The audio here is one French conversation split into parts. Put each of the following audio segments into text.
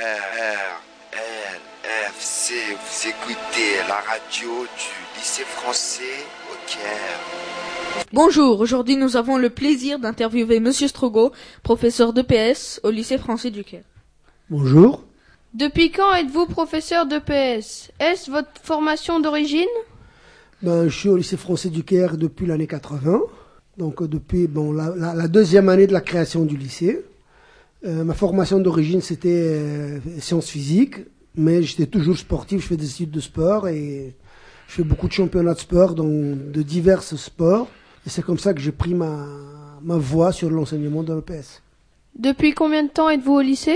RRFC, vous écoutez la radio du lycée français au Caire. Bonjour, aujourd'hui nous avons le plaisir d'interviewer Monsieur Strogo, professeur d'EPS au lycée français du Caire. Bonjour. Depuis quand êtes-vous professeur d'EPS? Est-ce votre formation d'origine? Je suis au lycée français du Caire depuis l'année 80, donc depuis la deuxième année de la création du lycée. Ma formation d'origine c'était sciences physiques, mais j'étais toujours sportif, je fais des études de sport et je fais beaucoup de championnats de sport de divers sports. Et c'est comme ça que j'ai pris ma voie sur l'enseignement de l'EPS. Depuis combien de temps êtes-vous au lycée?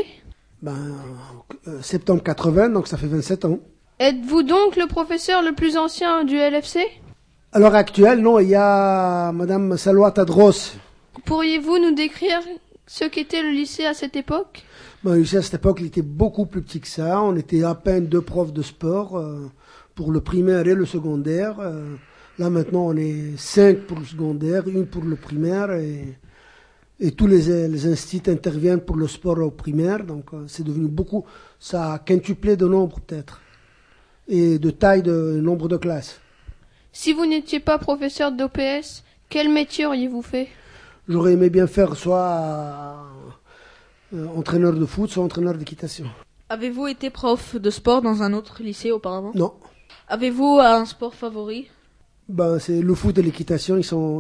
Septembre 80, donc ça fait 27 ans. Êtes-vous donc le professeur le plus ancien du LFC? À l'heure actuelle, non, il y a Madame Salwa Tadros. Pourriez-vous nous décrire ce qu'était le lycée à cette époque? Le lycée à cette époque, il était beaucoup plus petit que ça. On était à peine 2 profs de sport pour le primaire et le secondaire. Là maintenant, on est 5 pour le secondaire, 1 pour le primaire et tous les instituts interviennent pour le sport au primaire. Donc c'est devenu beaucoup, ça a quintuplé de nombre peut-être et de taille de nombre de classes. Si vous n'étiez pas professeur d'OPS, quel métier auriez-vous fait? J'aurais aimé bien faire soit entraîneur de foot, soit entraîneur d'équitation. Avez-vous été prof de sport dans un autre lycée auparavant? Non. Avez-vous un sport favori? C'est le foot et l'équitation, ils sont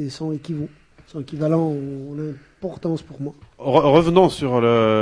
équivalents en importance pour moi. Revenons sur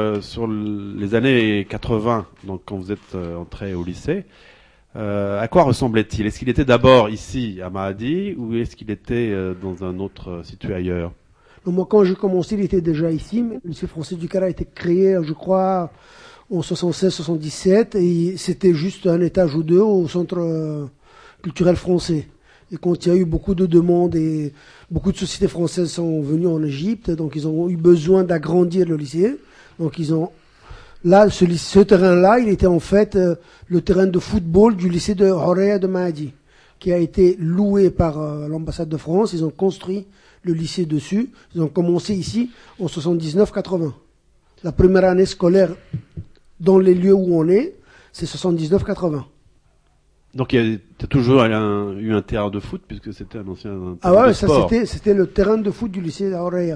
les années 80, donc quand vous êtes entré au lycée. À quoi ressemblait-il? Est-ce qu'il était d'abord ici à Mahadi ou est-ce qu'il était dans un autre situé ailleurs? Donc, moi, quand j'ai commencé, il était déjà ici. Mais le lycée français du Caire a été créé, je crois, en 76-77 et c'était juste un étage ou deux au centre culturel français. Et quand il y a eu beaucoup de demandes et beaucoup de sociétés françaises sont venues en Égypte, donc ils ont eu besoin d'agrandir le lycée. Donc là, ce terrain-là, il était en fait le terrain de football du lycée de Horea de Mahdi, qui a été loué par l'ambassade de France. Ils ont construit le lycée dessus. Ils ont commencé ici en 79-80. La première année scolaire dans les lieux où on est, c'est 79-80. Donc il y a toujours eu un terrain de foot puisque c'était un ancien terrain de sport. C'était le terrain de foot du lycée d'Auréa.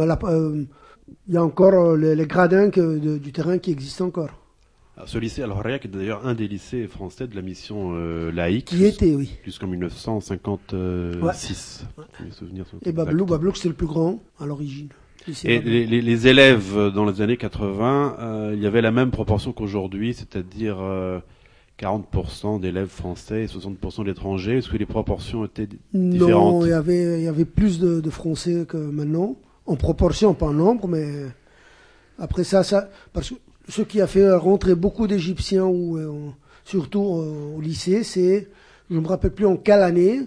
Il y a encore les gradins du terrain qui existent encore. Alors, ce lycée Al-Horeya qui est d'ailleurs un des lycées français de la mission laïque. Qui était, oui. Jusqu'en 1956. Ouais. Mes souvenirs sont et Bablouk c'était le plus grand à l'origine. Et les élèves dans les années 80, il y avait la même proportion qu'aujourd'hui, c'est-à-dire 40% d'élèves français et 60% d'étrangers. Est-ce que les proportions étaient différentes? Non, il y avait plus de Français que maintenant, en proportion, pas en nombre, mais après ça, parce que ce qui a fait rentrer beaucoup d'Égyptiens, surtout au lycée, c'est, je ne me rappelle plus en quelle année,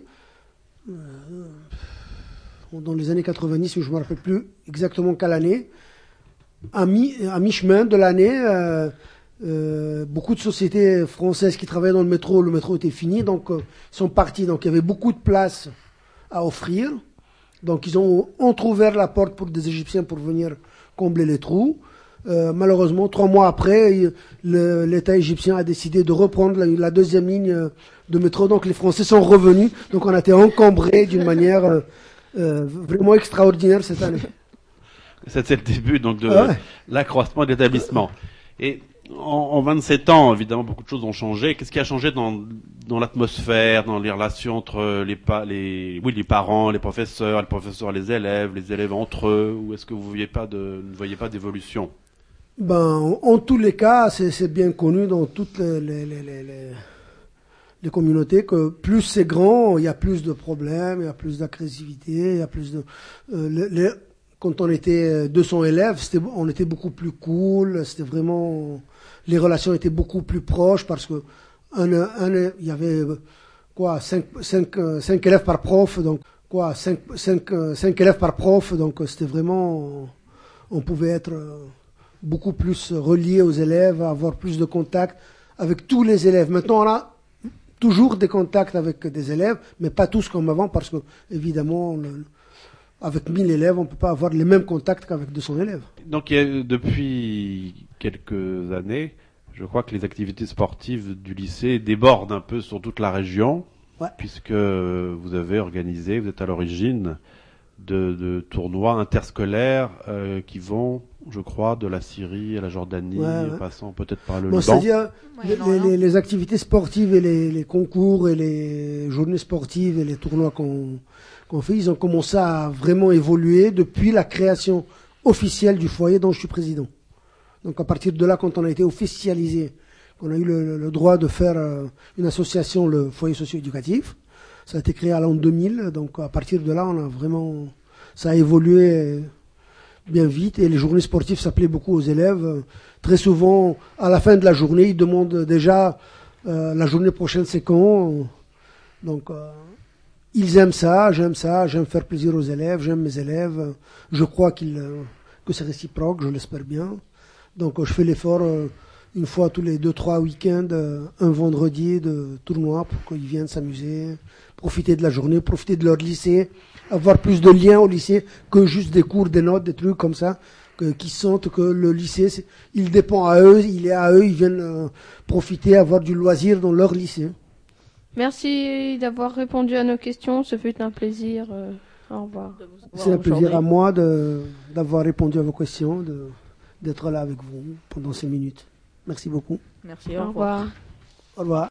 dans les années 90, je ne me rappelle plus exactement quelle année, à mi-chemin de l'année, beaucoup de sociétés françaises qui travaillaient dans le métro était fini, donc ils sont partis. Donc il y avait beaucoup de places à offrir. Donc ils ont entrouvert la porte pour des Égyptiens pour venir combler les trous. Malheureusement, 3 mois après, l'État égyptien a décidé de reprendre la deuxième ligne de métro. Donc les Français sont revenus. Donc on a été encombrés d'une manière vraiment extraordinaire cette année. C'est le début donc de l'accroissement de l'établissement. Et en 27 ans, évidemment, beaucoup de choses ont changé. Qu'est-ce qui a changé dans l'atmosphère, dans les relations entre les parents, les professeurs, les élèves entre eux? Ou est-ce que vous ne voyez pas d'évolution? En tous les cas, c'est bien connu dans toutes les communautés que plus c'est grand, il y a plus de problèmes, il y a plus d'agressivité, il y a plus de... quand on était 200 élèves, on était beaucoup plus cool, c'était vraiment... Les relations étaient beaucoup plus proches parce que il y avait 5 élèves par prof, donc 5 élèves par prof, donc c'était vraiment... On pouvait être beaucoup plus reliés aux élèves, avoir plus de contacts avec tous les élèves. Maintenant, on a toujours des contacts avec des élèves, mais pas tous comme avant parce que, évidemment... Avec 1000 élèves, on ne peut pas avoir les mêmes contacts qu'avec 200 élèves. Donc, depuis quelques années, je crois que les activités sportives du lycée débordent un peu sur toute la région, puisque vous avez organisé, vous êtes à l'origine de tournois interscolaires qui vont, je crois, de la Syrie à la Jordanie, passant peut-être par le Liban. C'est-à-dire les activités sportives et les concours et les journées sportives et les tournois qu'on fait, ils ont commencé à vraiment évoluer depuis la création officielle du foyer dont je suis président. Donc à partir de là, quand on a été officialisé, qu'on a eu le droit de faire une association, le foyer socio-éducatif, ça a été créé à l'an 2000, donc à partir de là, ça a évolué bien vite et les journées sportives s'appelaient beaucoup aux élèves. Très souvent, à la fin de la journée, ils demandent déjà la journée prochaine c'est quand. Donc ils aiment ça, j'aime faire plaisir aux élèves, j'aime mes élèves. Je crois que c'est réciproque, je l'espère bien. Donc je fais l'effort une fois tous les 2-3 week-ends, un vendredi de tournoi pour qu'ils viennent s'amuser, profiter de la journée, profiter de leur lycée, avoir plus de liens au lycée que juste des cours, des notes, des trucs comme ça, qui sentent que le lycée, il dépend à eux, il est à eux, ils viennent profiter, avoir du loisir dans leur lycée. Merci d'avoir répondu à nos questions, ce fut un plaisir. Au revoir. C'est un plaisir à moi d'avoir répondu à vos questions, d'être là avec vous pendant ces minutes. Merci beaucoup. Merci, Au revoir. Au revoir.